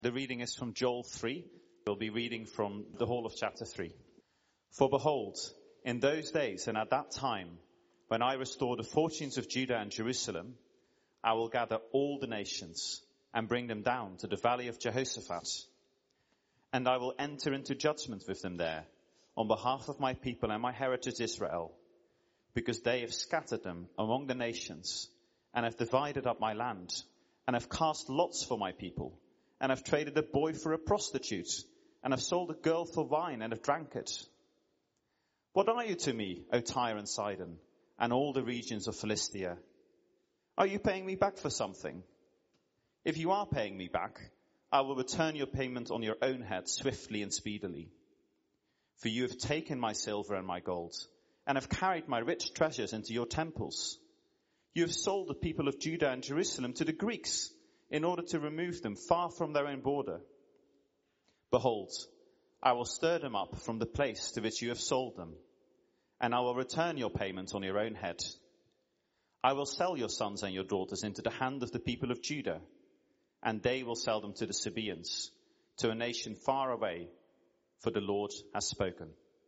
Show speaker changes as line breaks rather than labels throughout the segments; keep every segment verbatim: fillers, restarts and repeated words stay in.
The reading is from Joel three. We'll be reading from the whole of chapter three. For behold, in those days and at that time, when I restore the fortunes of Judah and Jerusalem, I will gather all the nations and bring them down to the valley of Jehoshaphat. And I will enter into judgment with them there on behalf of my people and my heritage Israel, because they have scattered them among the nations and have divided up my land and have cast lots for my people and have traded a boy for a prostitute and have sold a girl for wine and have drank it. What are you to me, O Tyre and Sidon, and all the regions of Philistia? Are you paying me back for something? If you are paying me back, I will return your payment on your own head swiftly and speedily. For you have taken my silver and my gold, and have carried my rich treasures into your temples. You have sold the people of Judah and Jerusalem to the Greeks, in order to remove them far from their own border. Behold, I will stir them up from the place to which you have sold them, and I will return your payment on your own head. I will sell your sons and your daughters into the hand of the people of Judah, and they will sell them to the Sabaeans, to a nation far away, for the Lord has spoken.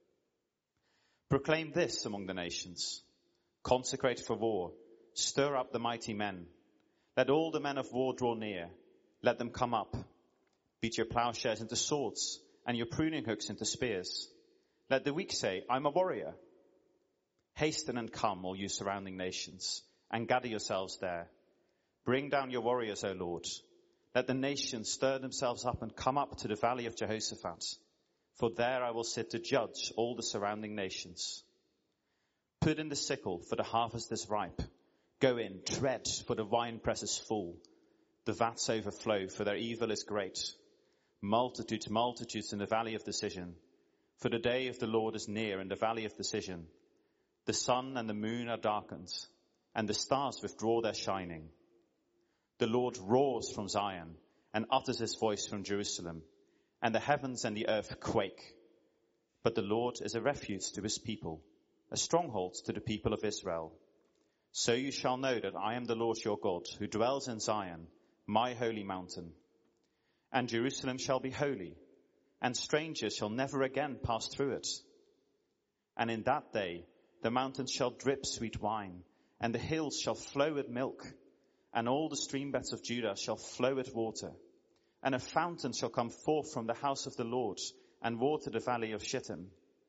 Proclaim this among the nations. Consecrate for war. Stir up the mighty men. Let all the men of war draw near. Let them come up. Beat your plowshares into swords and your pruning hooks into spears. Let the weak say, I'm a warrior. Hasten and come, all you surrounding nations, and gather yourselves there. Bring down your warriors, O Lord. Let the nations stir themselves up and come up to the valley of Jehoshaphat. For there I will sit to judge all the surrounding nations. Put in the sickle, for the harvest is ripe. Go in, tread, for the winepress is full. The vats overflow, for their evil is great. Multitudes, multitudes in the valley of decision. For the day of the Lord is near in the valley of decision. The sun and the moon are darkened, and the stars withdraw their shining. The Lord roars from Zion and utters his voice from Jerusalem, and the heavens and the earth quake. But the Lord is a refuge to his people, a stronghold to the people of Israel. So you shall know that I am the Lord your God, who dwells in Zion, my holy mountain. And Jerusalem shall be holy, and strangers shall never again pass through it. And in that day the mountains shall drip sweet wine, and the hills shall flow with milk, and all the streambeds of Judah shall flow with water. And a fountain shall come forth from the house of the Lord, and water the valley of Shittim.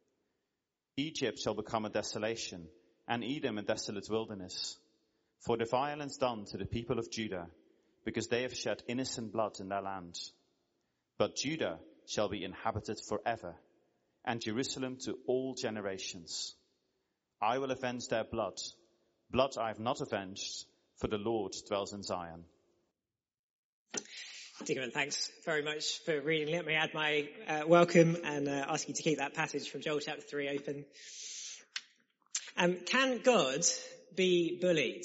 Egypt shall become a desolation, and Edom a desolate wilderness, for the violence done to the people of Judah, because they have shed innocent blood in their land. But Judah shall be inhabited forever, and Jerusalem to all generations. I will avenge their blood, blood I have not avenged, for the Lord dwells in Zion.
Diggerman, thanks very much for reading. Let me add my uh, welcome and uh, ask you to keep that passage from Joel chapter three open. Um, can God be bullied?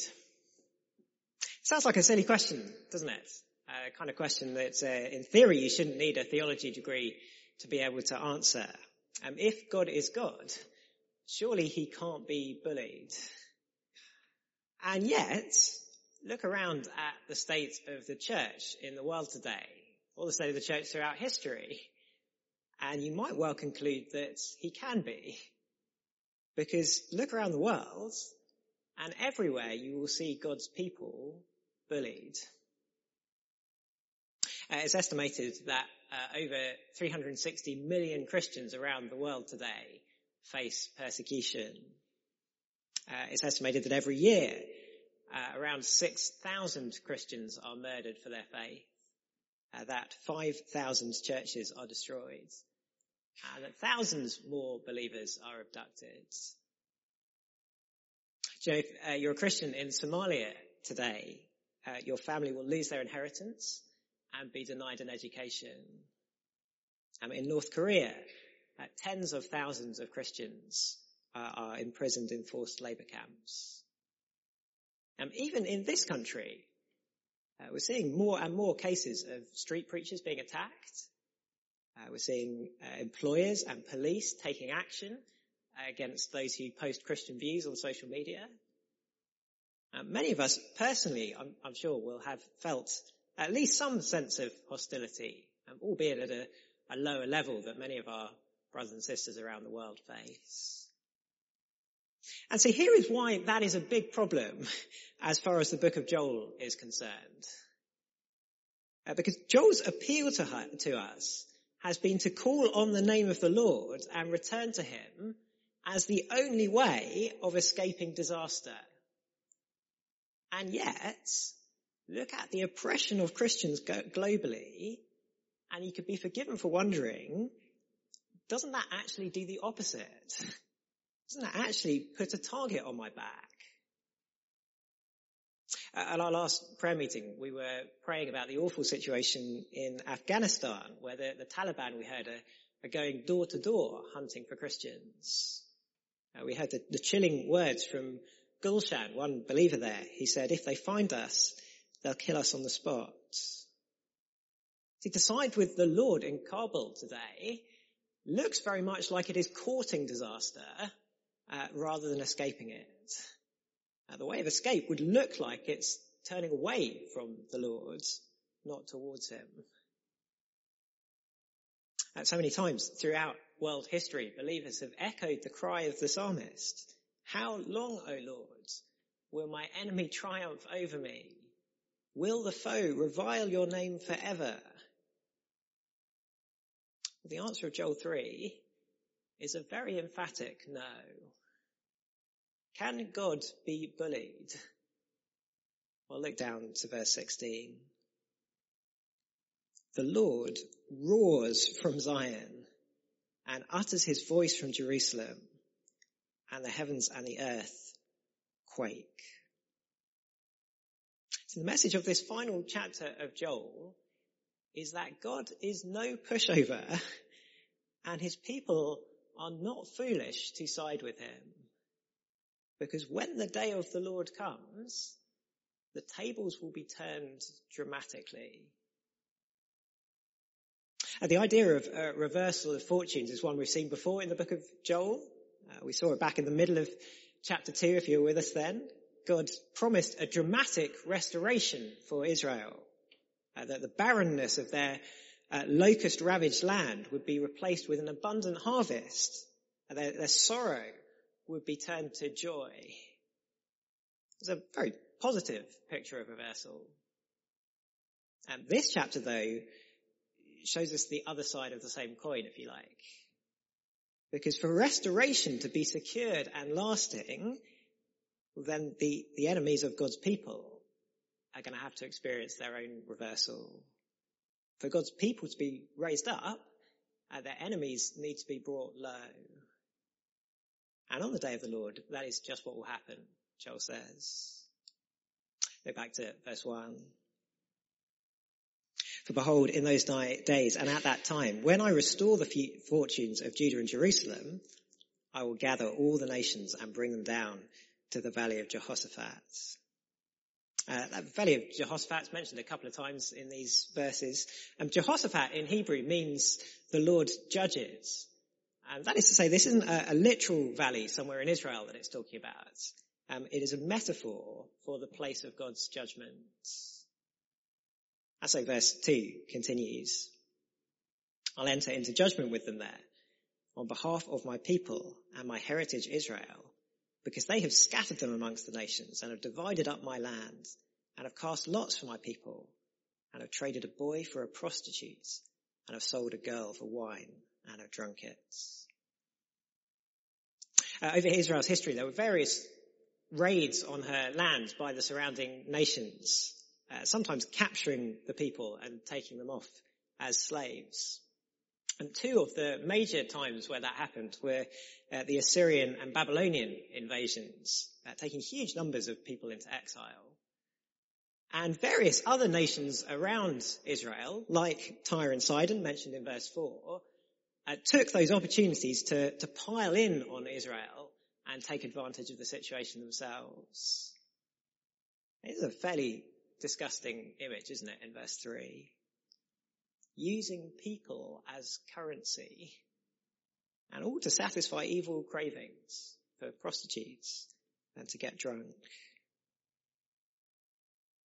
Sounds like a silly question, doesn't it? A uh, kind of question that, uh, in theory, you shouldn't need a theology degree to be able to answer. Um, if God is God, surely he can't be bullied. And yet, look around at the state of the church in the world today, or the state of the church throughout history, and you might well conclude that he can be. Because look around the world, and everywhere you will see God's people bullied. Uh, it's estimated that uh, over three hundred sixty million Christians around the world today face persecution. Uh, it's estimated that every year uh, around six thousand Christians are murdered for their faith, uh, that five thousand churches are destroyed, and that thousands more believers are abducted. Do you know, if uh, you're a Christian in Somalia today, uh, your family will lose their inheritance and be denied an education. Um, in North Korea, uh, tens of thousands of Christians uh, are imprisoned in forced labour camps. Um, even in this country, uh, we're seeing more and more cases of street preachers being attacked. Uh, we're seeing uh, employers and police taking action against those who post Christian views on social media. Uh, many of us personally, I'm, I'm sure, will have felt at least some sense of hostility um, albeit at a, a lower level that many of our brothers and sisters around the world face. And so here is why that is a big problem as far as the book of Joel is concerned. Uh, because Joel's appeal to, her, to us has been to call on the name of the Lord and return to him as the only way of escaping disaster. And yet, look at the oppression of Christians go- globally, and you could be forgiven for wondering, doesn't that actually do the opposite? Doesn't that actually put a target on my back? At our last prayer meeting, we were praying about the awful situation in Afghanistan, where the, the Taliban, we heard, are, are going door to door hunting for Christians. Uh, we heard the, the chilling words from Gulshan, one believer there. He said, if they find us, they'll kill us on the spot. See, to side with the Lord in Kabul today looks very much like it is courting disaster uh, rather than escaping it. Uh, the way of escape would look like it's turning away from the Lord, not towards him. Uh, so many times throughout world history, believers have echoed the cry of the psalmist, how long, O Lord, will my enemy triumph over me? Will the foe revile your name forever? The answer of Joel three is a very emphatic no. Can God be bullied? Well, look down to verse sixteen. The Lord roars from Zion and utters his voice from Jerusalem, and the heavens and the earth quake. So the message of this final chapter of Joel is that God is no pushover and his people are not foolish to side with him. Because when the day of the Lord comes, the tables will be turned dramatically. And the idea of uh, reversal of fortunes is one we've seen before in the book of Joel. Uh, we saw it back in the middle of chapter two, if you were with us then. God promised a dramatic restoration for Israel. Uh, that the barrenness of their uh, locust-ravaged land would be replaced with an abundant harvest. Uh, their, their sorrow would be turned to joy. It's a very positive picture of reversal. And this chapter, though, shows us the other side of the same coin, if you like. Because for restoration to be secured and lasting, then the, the enemies of God's people are going to have to experience their own reversal. For God's people to be raised up, uh, their enemies need to be brought low. And on the day of the Lord, that is just what will happen, Joel says. Go back to verse one. For behold, in those di- days and at that time, when I restore the fortunes of Judah and Jerusalem, I will gather all the nations and bring them down to the valley of Jehoshaphat. Uh, that valley of Jehoshaphat is mentioned a couple of times in these verses. Um, Jehoshaphat in Hebrew means the Lord judges. And that is to say, this isn't a, a literal valley somewhere in Israel that it's talking about. Um, it is a metaphor for the place of God's judgment. And so verse two continues. I'll enter into judgment with them there on behalf of my people and my heritage Israel, because they have scattered them amongst the nations and have divided up my land and have cast lots for my people and have traded a boy for a prostitute and have sold a girl for wine and have drunk it. Uh, over Israel's history, there were various raids on her land by the surrounding nations, uh, sometimes capturing the people and taking them off as slaves. And two of the major times where that happened were uh, the Assyrian and Babylonian invasions, uh, taking huge numbers of people into exile. And various other nations around Israel, like Tyre and Sidon, mentioned in verse four, uh, took those opportunities to, to pile in on Israel and take advantage of the situation themselves. It is a fairly disgusting image, isn't it, in verse three? Using people as currency, and all to satisfy evil cravings for prostitutes and to get drunk.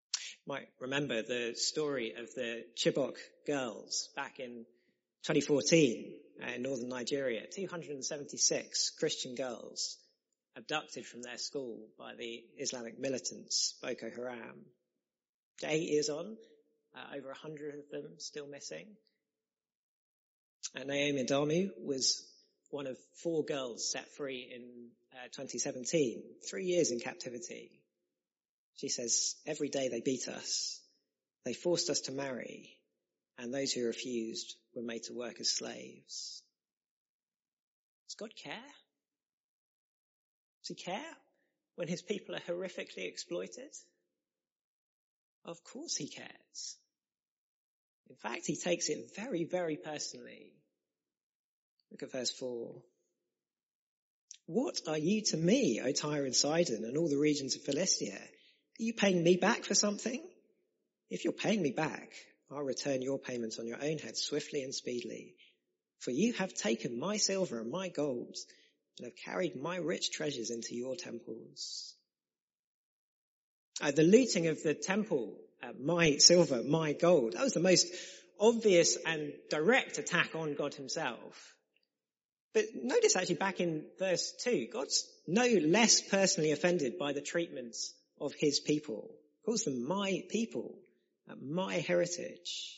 might remember the story of the Chibok girls back in twenty fourteen in northern Nigeria. two hundred seventy-six Christian girls abducted from their school by the Islamic militants, Boko Haram. Eight years on, uh, over one hundred of them still missing. And Naomi Adamu was one of four girls set free in uh, twenty seventeen, three years in captivity. She says, every day they beat us, they forced us to marry, and those who refused were made to work as slaves. Does God care? Does he care when his people are horrifically exploited? Of course he cares. In fact, he takes it very, very personally. Look at verse four. What are you to me, O Tyre and Sidon, and all the regions of Philistia? Are you paying me back for something? If you're paying me back, I'll return your payment on your own head swiftly and speedily. For you have taken my silver and my gold, and have carried my rich treasures into your temples. Uh, the looting of the temple, uh, my silver, my gold, that was the most obvious and direct attack on God himself. But notice actually back in verse two, God's no less personally offended by the treatment of his people. He calls them my people, uh, my heritage.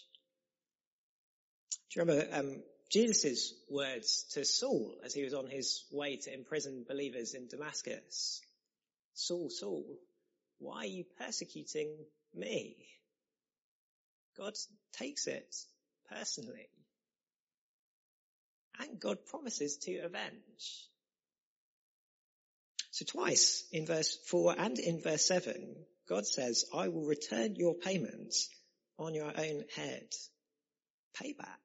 Do you remember um, Jesus' words to Saul as he was on his way to imprison believers in Damascus? Saul, Saul, why are you persecuting me? God takes it personally. And God promises to avenge. So twice in verse four and in verse seven, God says, I will return your payments on your own head. Payback.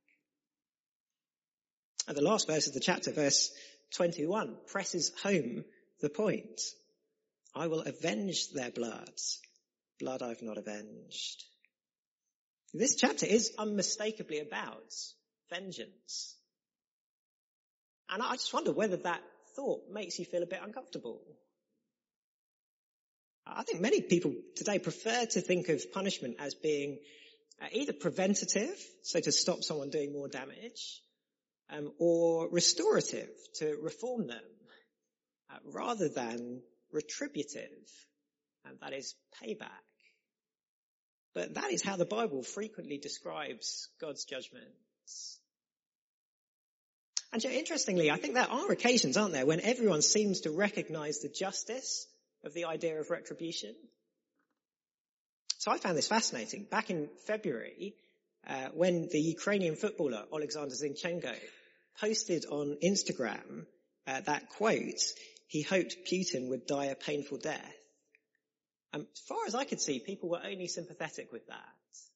And the last verse of the chapter, verse twenty-one, presses home the point. I will avenge their blood, blood I've not avenged. This chapter is unmistakably about vengeance. And I just wonder whether that thought makes you feel a bit uncomfortable. I think many people today prefer to think of punishment as being uh, either preventative, so to stop someone doing more damage, um, or restorative, to reform them, uh, rather than retributive, and that is payback. But that is how the Bible frequently describes God's judgments. And interestingly, I think there are occasions, aren't there, when everyone seems to recognize the justice of the idea of retribution. So I found this fascinating. Back in February, uh, when the Ukrainian footballer Alexander Zinchenko posted on Instagram uh, that quote, he hoped Putin would die a painful death. Um, as far as I could see, people were only sympathetic with that.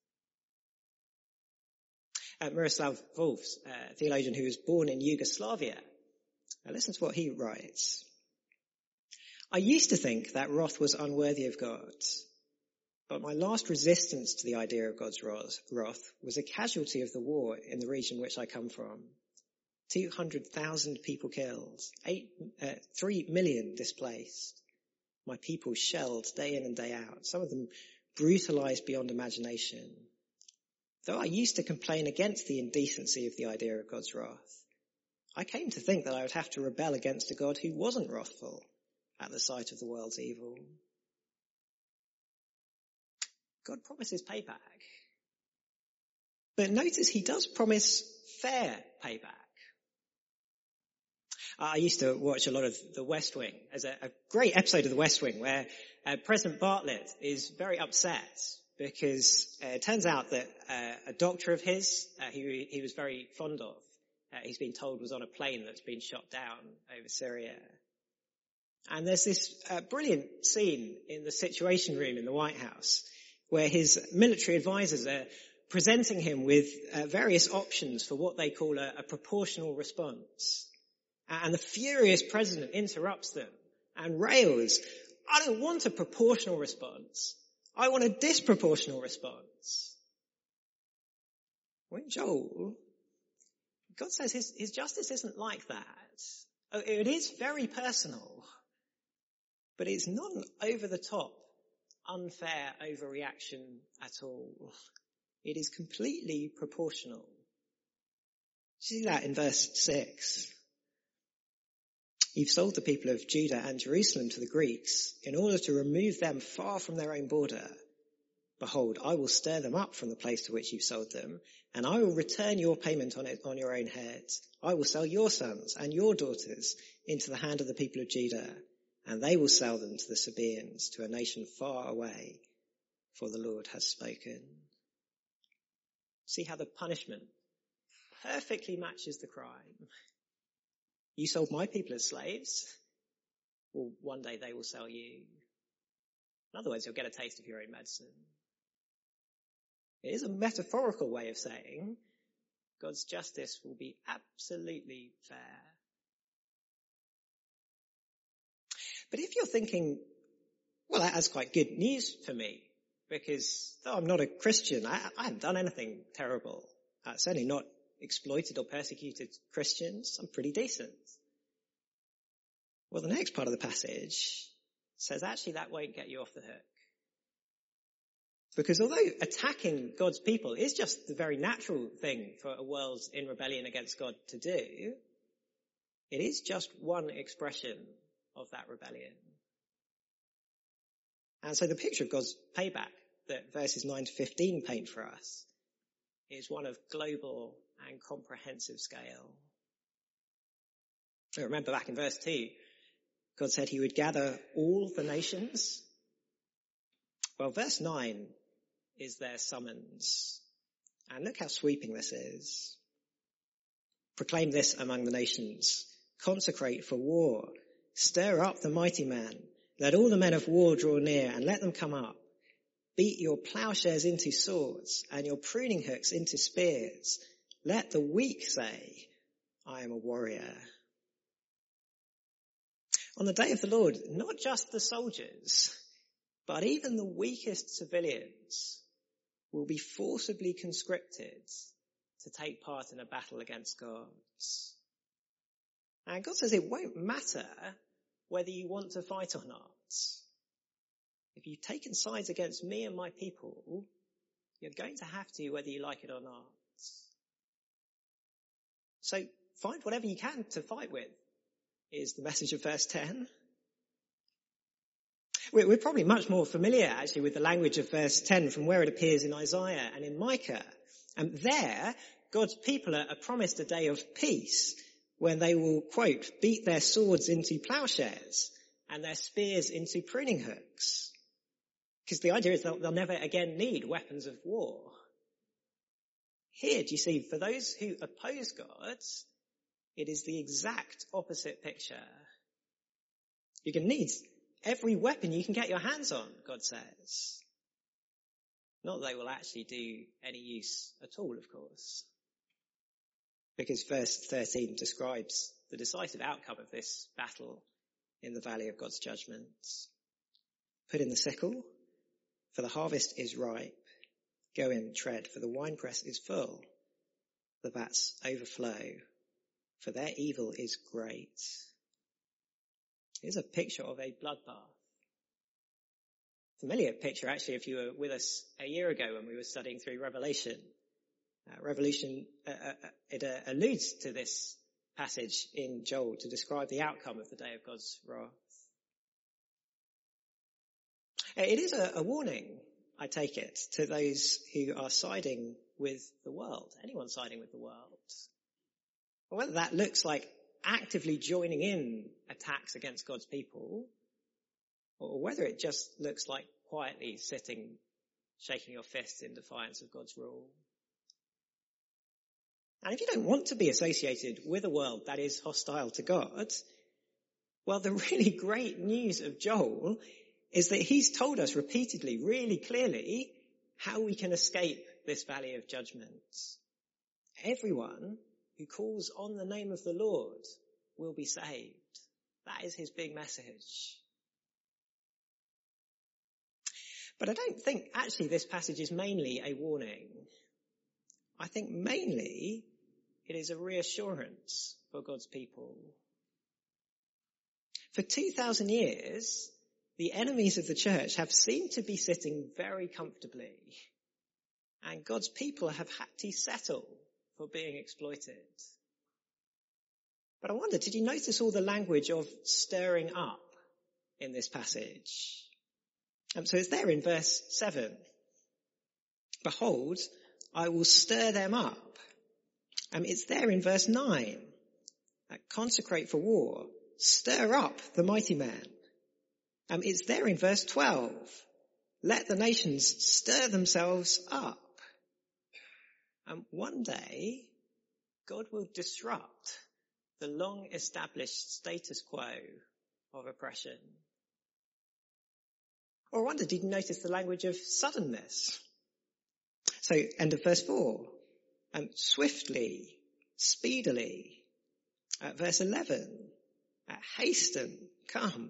Uh, Miroslav Volf, a theologian who was born in Yugoslavia. Now listen to what he writes. I used to think that wrath was unworthy of God, but my last resistance to the idea of God's wrath was a casualty of the war in the region which I come from. two hundred thousand people killed, eight, uh, three million displaced. My people shelled day in and day out, some of them brutalized beyond imagination. Though I used to complain against the indecency of the idea of God's wrath, I came to think that I would have to rebel against a God who wasn't wrathful at the sight of the world's evil. God promises payback. But notice he does promise fair payback. I used to watch a lot of The West Wing. There's a, a great episode of The West Wing where uh, President Bartlett is very upset because uh, it turns out that uh, a doctor of his, uh, he, he was very fond of, uh, he's been told was on a plane that's been shot down over Syria. And there's this uh, brilliant scene in the Situation Room in the White House where his military advisors are presenting him with uh, various options for what they call a, a proportional response. And the furious president interrupts them and rails, I don't want a proportional response. I want a disproportional response. When Joel, God says his, his justice isn't like that. Oh, it is very personal, but it's not an over-the-top unfair overreaction at all. It is completely proportional. See that in verse six. You've sold the people of Judah and Jerusalem to the Greeks in order to remove them far from their own border. Behold, I will stir them up from the place to which you've sold them, and I will return your payment on it on your own heads. I will sell your sons and your daughters into the hand of the people of Judah, and they will sell them to the Sabaeans, to a nation far away, for the Lord has spoken. See how the punishment perfectly matches the crime. You sold my people as slaves. Well, one day they will sell you. In other words, you'll get a taste of your own medicine. It is a metaphorical way of saying God's justice will be absolutely fair. But if you're thinking, well, that's quite good news for me, because though I'm not a Christian, I, I haven't done anything terrible. Uh, certainly not exploited or persecuted Christians. I'm pretty decent. Well, the next part of the passage says actually that won't get you off the hook. Because although attacking God's people is just the very natural thing for a world in rebellion against God to do, it is just one expression of that rebellion. And so the picture of God's payback that verses nine to fifteen paint for us is one of global and comprehensive scale. Remember back in verse two, God said he would gather all the nations. Well, verse nine is their summons. And look how sweeping this is. Proclaim this among the nations. Consecrate for war. Stir up the mighty man. Let all the men of war draw near and let them come up. Beat your plowshares into swords and your pruning hooks into spears. Let the weak say, I am a warrior. On the day of the Lord, not just the soldiers, but even the weakest civilians will be forcibly conscripted to take part in a battle against God. And God says it won't matter whether you want to fight or not. If you've taken sides against me and my people, you're going to have to whether you like it or not. So find whatever you can to fight with, is the message of verse ten. We're probably much more familiar actually with the language of verse ten from where it appears in Isaiah and in Micah. And there, God's people are promised a day of peace when they will, quote, beat their swords into plowshares and their spears into pruning hooks. Because the idea is they'll, they'll never again need weapons of war. Here, do you see, for those who oppose God, it is the exact opposite picture. You can need every weapon you can get your hands on, God says. Not that they will actually do any use at all, of course. Because verse thirteen describes the decisive outcome of this battle in the valley of God's judgment. Put in the sickle, for the harvest is ripe. Go in, tread, for the winepress is full. The vats overflow, for their evil is great. Here's a picture of a bloodbath. Familiar picture, actually, if you were with us a year ago when we were studying through Revelation. Uh, Revelation, uh, uh, it uh, alludes to this passage in Joel to describe the outcome of the day of God's wrath. It is a, a warning, I take it, to those who are siding with the world, anyone siding with the world. Whether that looks like actively joining in attacks against God's people, or whether it just looks like quietly sitting, shaking your fists in defiance of God's rule. And if you don't want to be associated with a world that is hostile to God, well, the really great news of Joel is that he's told us repeatedly, really clearly, how we can escape this valley of judgment. Everyone who calls on the name of the Lord will be saved. That is his big message. But I don't think actually this passage is mainly a warning. I think mainly it is a reassurance for God's people. For two thousand years, the enemies of the church have seemed to be sitting very comfortably, and God's people have had to settle for being exploited. But I wonder, did you notice all the language of stirring up in this passage? Um, so it's there in verse seven. Behold, I will stir them up. Um, it's there in verse nine. Uh, consecrate for war. Stir up the mighty man. Um, it's there in verse twelve. Let the nations stir themselves up. Um, one day, God will disrupt the long established status quo of oppression. Or I wonder, did you notice the language of suddenness? So, end of verse four. Um, swiftly, speedily. Uh, verse eleven. Uh, hasten, come.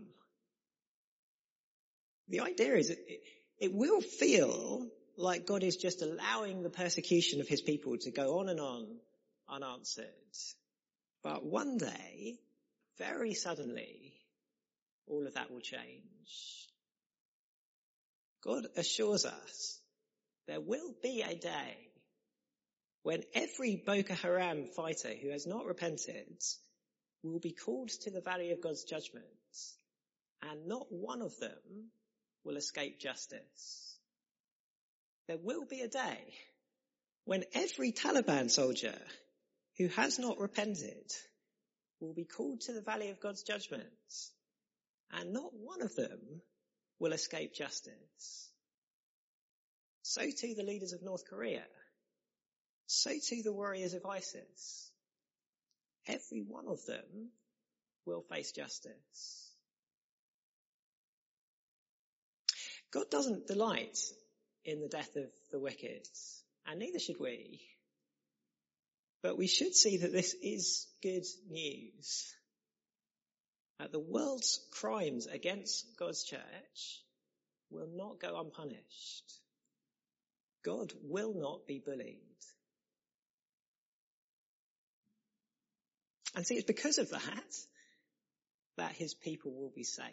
The idea is that it, it will feel like God is just allowing the persecution of his people to go on and on unanswered. But one day, very suddenly, all of that will change. God assures us there will be a day when every Boko Haram fighter who has not repented will be called to the valley of God's judgment, and not one of them will escape justice. There will be a day when every Taliban soldier who has not repented will be called to the valley of God's judgment, and not one of them will escape justice. So too the leaders of North Korea. So too the warriors of ISIS. Every one of them will face justice. God doesn't delight in the death of the wicked, and neither should we. But we should see that this is good news. That the world's crimes against God's church will not go unpunished. God will not be bullied. And see, it's because of that that his people will be safe.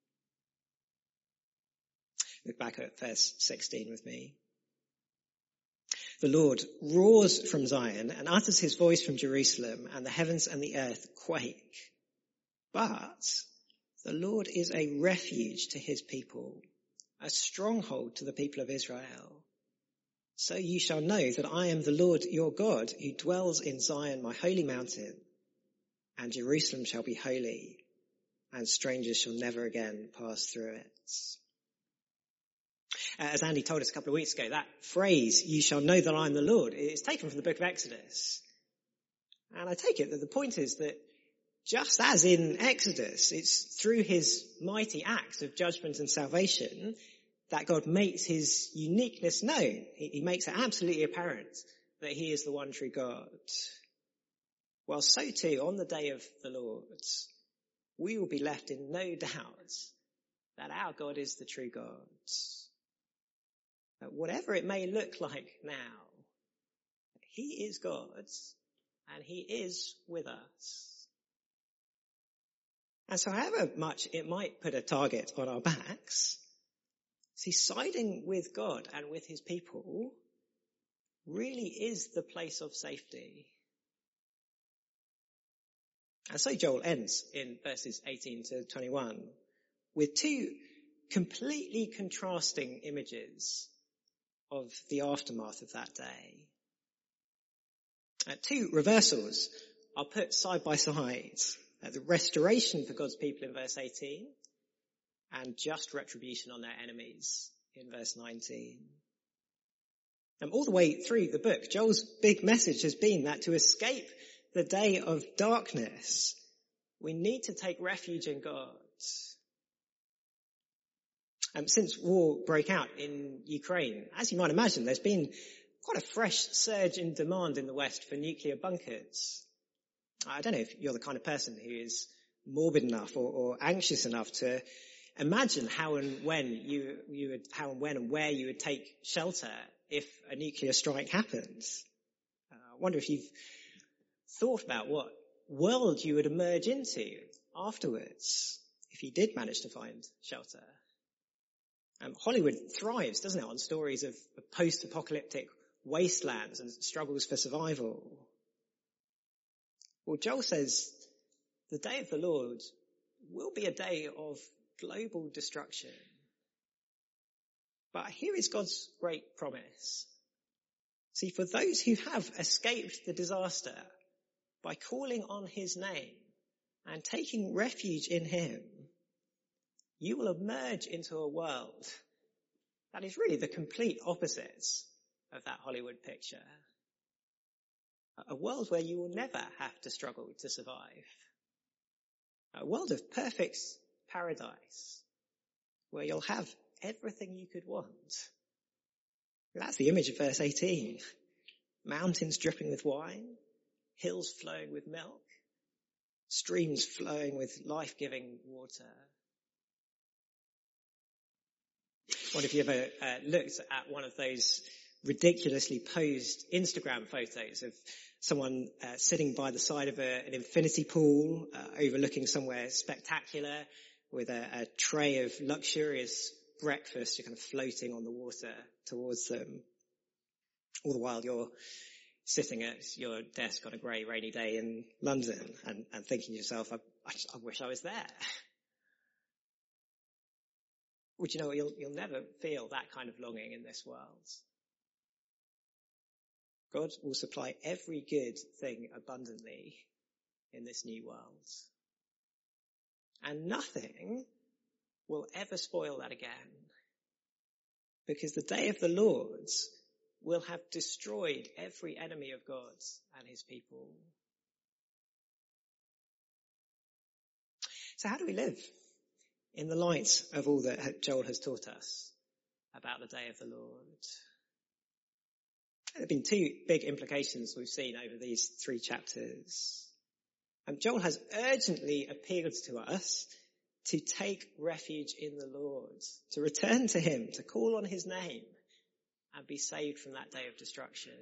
Look back at verse sixteen with me. The Lord roars from Zion and utters his voice from Jerusalem, and the heavens and the earth quake. But the Lord is a refuge to his people, a stronghold to the people of Israel. So you shall know that I am the Lord your God, who dwells in Zion, my holy mountain, and Jerusalem shall be holy, and strangers shall never again pass through it. As Andy told us a couple of weeks ago, that phrase, you shall know that I am the Lord, is taken from the book of Exodus. And I take it that the point is that just as in Exodus, it's through his mighty acts of judgment and salvation that God makes his uniqueness known. He, he makes it absolutely apparent that he is the one true God. Well, so too, on the day of the Lord, we will be left in no doubt that our God is the true God. But whatever it may look like now, he is God, and he is with us. And so however much it might put a target on our backs, see, siding with God and with his people really is the place of safety. And so Joel ends in verses eighteen to twenty-one with two completely contrasting images of the aftermath of that day. Uh, two reversals are put side by side. Uh, the restoration for God's people in verse eighteen, and just retribution on their enemies in verse nineteen. And all the way through the book, Joel's big message has been that to escape the day of darkness, we need to take refuge in God. Um, since war broke out in Ukraine, as you might imagine, there's been quite a fresh surge in demand in the West for nuclear bunkers. I don't know if you're the kind of person who is morbid enough or, or anxious enough to imagine how and when you, you would, how and when and where you would take shelter if a nuclear strike happens. Uh, I wonder if you've thought about what world you would emerge into afterwards if you did manage to find shelter. Um, Hollywood thrives, doesn't it, on stories of, of post-apocalyptic wastelands and struggles for survival. Well, Joel says the day of the Lord will be a day of global destruction. But here is God's great promise. See, for those who have escaped the disaster by calling on his name and taking refuge in him, you will emerge into a world that is really the complete opposite of that Hollywood picture. A world where you will never have to struggle to survive. A world of perfect paradise where you'll have everything you could want. That's the image of verse eighteen. Mountains dripping with wine, hills flowing with milk, streams flowing with life-giving water. What if you ever uh, looked at one of those ridiculously posed Instagram photos of someone uh, sitting by the side of a, an infinity pool, uh, overlooking somewhere spectacular, with a, a tray of luxurious breakfast kind of floating on the water towards them. All the while you're sitting at your desk on a grey, rainy day in London and, and thinking to yourself, I, I, I wish I was there. Would you know, you'll, you'll never feel that kind of longing in this world. God will supply every good thing abundantly in this new world. And nothing will ever spoil that again. Because the day of the Lord will have destroyed every enemy of God and his people. So how do we live in the light of all that Joel has taught us about the day of the Lord? There have been two big implications we've seen over these three chapters. And Joel has urgently appealed to us to take refuge in the Lord, to return to him, to call on his name and be saved from that day of destruction.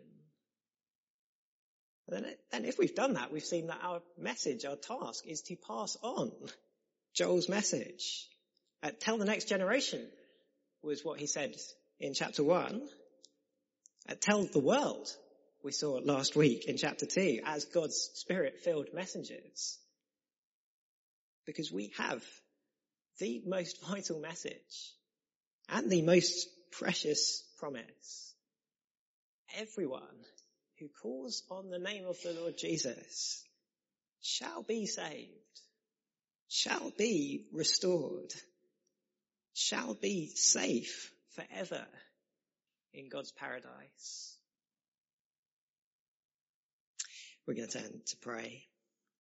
And then, then if we've done that, we've seen that our message, our task is to pass on Joel's message. Uh, tell the next generation was what he said in chapter one. Uh, tell the world, we saw it last week in chapter two, as God's Spirit-filled messengers. Because we have the most vital message and the most precious promise. Everyone who calls on the name of the Lord Jesus shall be saved, shall be restored, shall be safe forever in God's paradise. We're going to turn to pray.